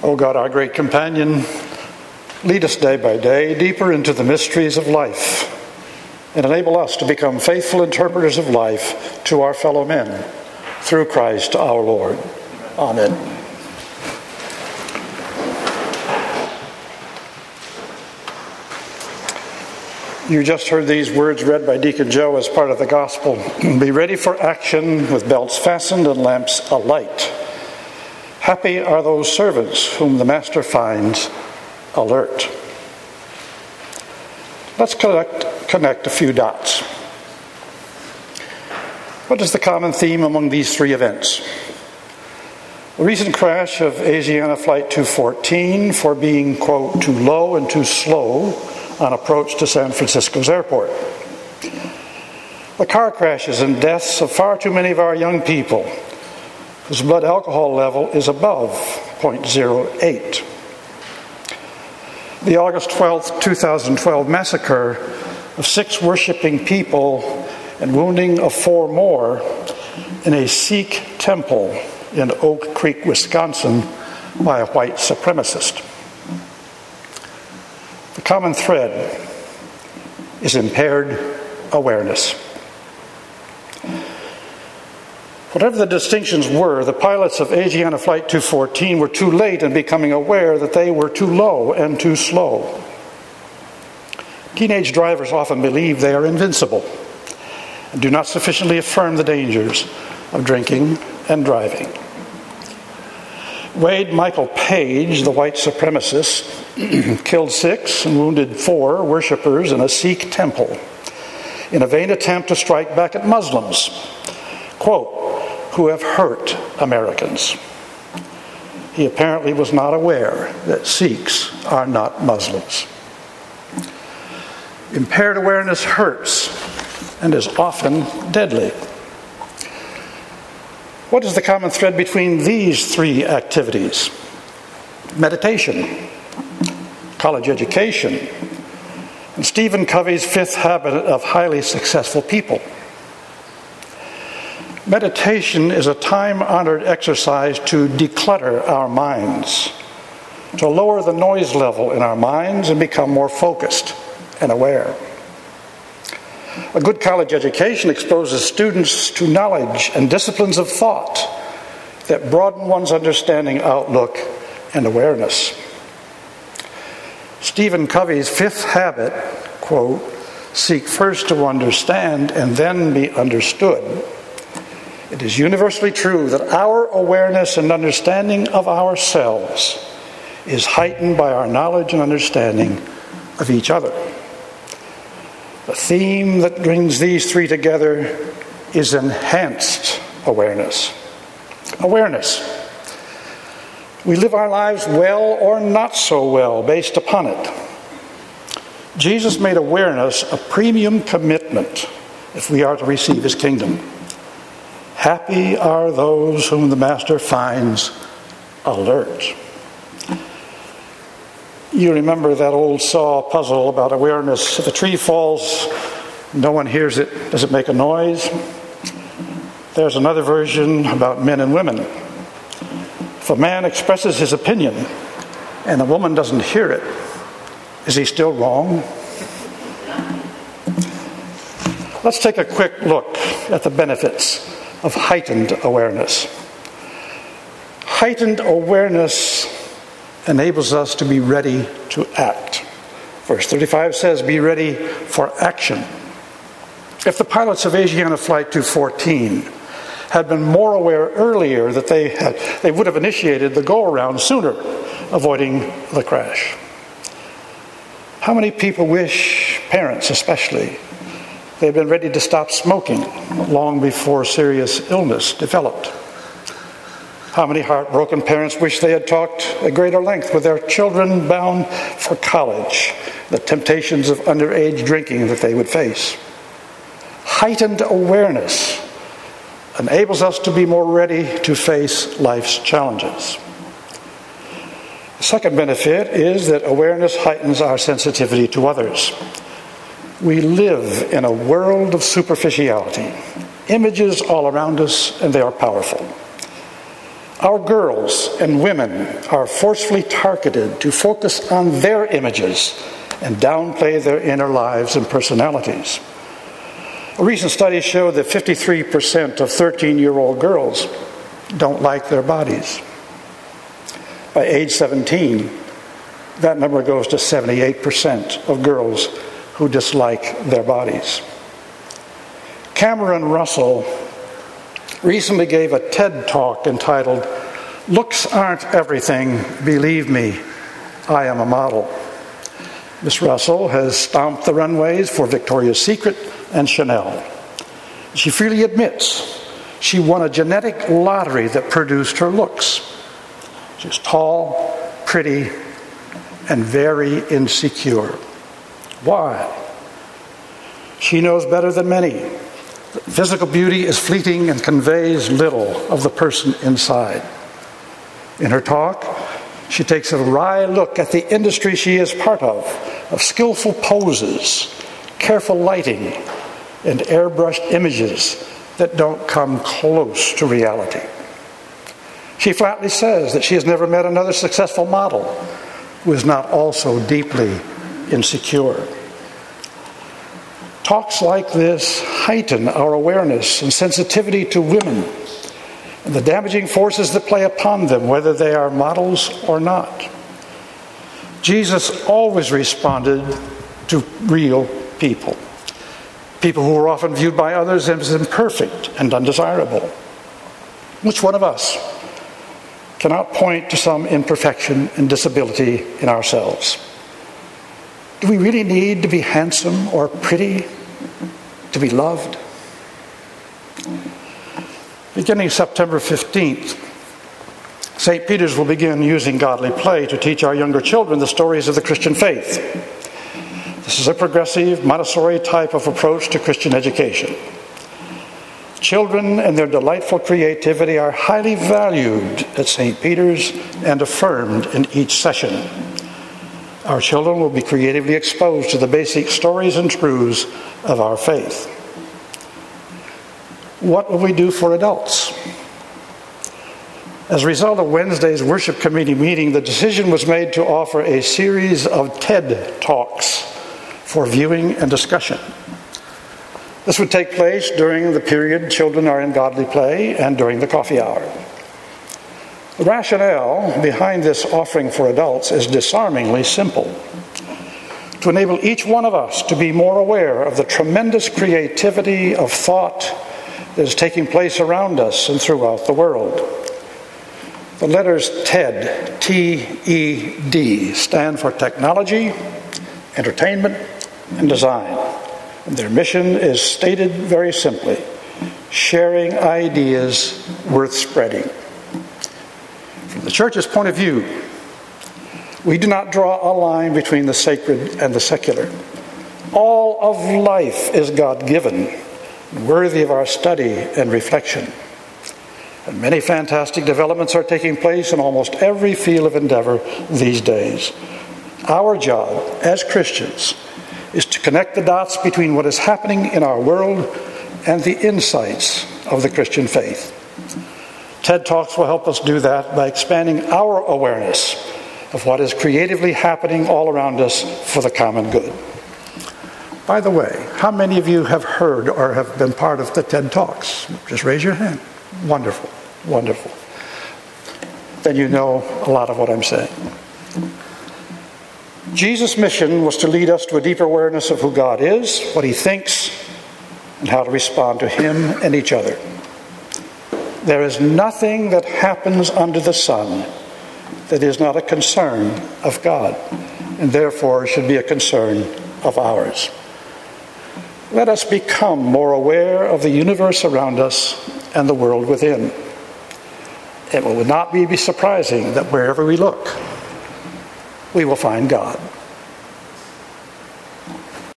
O God, our great companion, lead us day by day deeper into the mysteries of life and enable us to become faithful interpreters of life to our fellow men through Christ our Lord. Amen. You just heard these words read by Deacon Joe as part of the gospel. Be ready for action with belts fastened and lamps alight. Happy are those servants whom the master finds alert. Let's connect a few dots. What is the common theme among these three events? The recent crash of Asiana Flight 214 for being, quote, too low and too slow on approach to San Francisco's airport. The car crashes and deaths of far too many of our young people whose blood alcohol level is above 0.08. The August 12, 2012 massacre of 6 worshiping people and wounding of 4 more in a Sikh temple in Oak Creek, Wisconsin by a white supremacist. The common thread is impaired awareness. Whatever the distinctions were, the pilots of Asiana Flight 214 were too late in becoming aware that they were too low and too slow. Teenage drivers often believe they are invincible and do not sufficiently affirm the dangers of drinking and driving. Wade Michael Page, the white supremacist, killed 6 and wounded 4 worshippers in a Sikh temple in a vain attempt to strike back at Muslims, quote, who have hurt Americans. He apparently was not aware that Sikhs are not Muslims. Impaired awareness hurts and is often deadly. What is the common thread between these 3 activities? Meditation, college education, and Stephen Covey's 5th habit of highly successful people. Meditation is a time-honored exercise to declutter our minds, to lower the noise level in our minds and become more focused and aware. A good college education exposes students to knowledge and disciplines of thought that broaden one's understanding, outlook, and awareness. Stephen Covey's 5th habit, quote, seek first to understand and then be understood. It is universally true that our awareness and understanding of ourselves is heightened by our knowledge and understanding of each other. The theme that brings these 3 together is enhanced awareness. Awareness. We live our lives well or not so well based upon it. Jesus made awareness a premium commitment if we are to receive his kingdom. Happy are those whom the master finds alert. You remember that old saw puzzle about awareness. If a tree falls, no one hears it. Does it make a noise? There's another version about men and women. If a man expresses his opinion and a woman doesn't hear it, is he still wrong? Let's take a quick look at the benefits of heightened awareness. Heightened awareness enables us to be ready to act. Verse 35 says, be ready for action. If the pilots of Asiana Flight 214 had been more aware earlier that they would have initiated the go-around sooner, avoiding the crash. How many people wish, parents especially, they had been ready to stop smoking long before serious illness developed? How many heartbroken parents wish they had talked at greater length with their children bound for college, the temptations of underage drinking that they would face? Heightened awareness enables us to be more ready to face life's challenges. The second benefit is that awareness heightens our sensitivity to others. We live in a world of superficiality. Images all around us, and they are powerful. Our girls and women are forcefully targeted to focus on their images and downplay their inner lives and personalities. A recent study showed that 53% of 13-year-old girls don't like their bodies. By age 17, that number goes to 78% of girls who dislike their bodies. Cameron Russell recently gave a TED Talk entitled, "Looks Aren't Everything, Believe Me, I Am a Model." Ms. Russell has stomped the runways for Victoria's Secret and Chanel. She freely admits she won a genetic lottery that produced her looks. She's tall, pretty, and very insecure. Why? She knows better than many. Physical beauty is fleeting and conveys little of the person inside. In her talk, she takes a wry look at the industry she is part of skillful poses, careful lighting, and airbrushed images that don't come close to reality. She flatly says that she has never met another successful model who is not also deeply insecure. Talks like this heighten our awareness and sensitivity to women and the damaging forces that play upon them, whether they are models or not. Jesus always responded to real people, people who were often viewed by others as imperfect and undesirable. Which one of us cannot point to some imperfection and disability in ourselves? Do we really need to be handsome or pretty to be loved? Beginning September 15th, St. Peter's will begin using godly play to teach our younger children the stories of the Christian faith. This is a progressive, Montessori type of approach to Christian education. Children and their delightful creativity are highly valued at St. Peter's and affirmed in each session. Our children will be creatively exposed to the basic stories and truths of our faith. What will we do for adults? As a result of Wednesday's worship committee meeting, the decision was made to offer a series of TED Talks for viewing and discussion. This would take place during the period children are in godly play and during the coffee hour. The rationale behind this offering for adults is disarmingly simple: to enable each one of us to be more aware of the tremendous creativity of thought that is taking place around us and throughout the world. The letters TED, T-E-D, stand for technology, entertainment, and design. And their mission is stated very simply: sharing ideas worth spreading. From the Church's point of view, we do not draw a line between the sacred and the secular. All of life is God-given, worthy of our study and reflection. And many fantastic developments are taking place in almost every field of endeavor these days. Our job as Christians is to connect the dots between what is happening in our world and the insights of the Christian faith. TED Talks will help us do that by expanding our awareness of what is creatively happening all around us for the common good. By the way, how many of you have heard or have been part of the TED Talks? Just raise your hand. Wonderful, wonderful. Then you know a lot of what I'm saying. Jesus' mission was to lead us to a deeper awareness of who God is, what he thinks, and how to respond to him and each other. There is nothing that happens under the sun that is not a concern of God, and therefore should be a concern of ours. Let us become more aware of the universe around us and the world within. It will not be surprising that wherever we look, we will find God.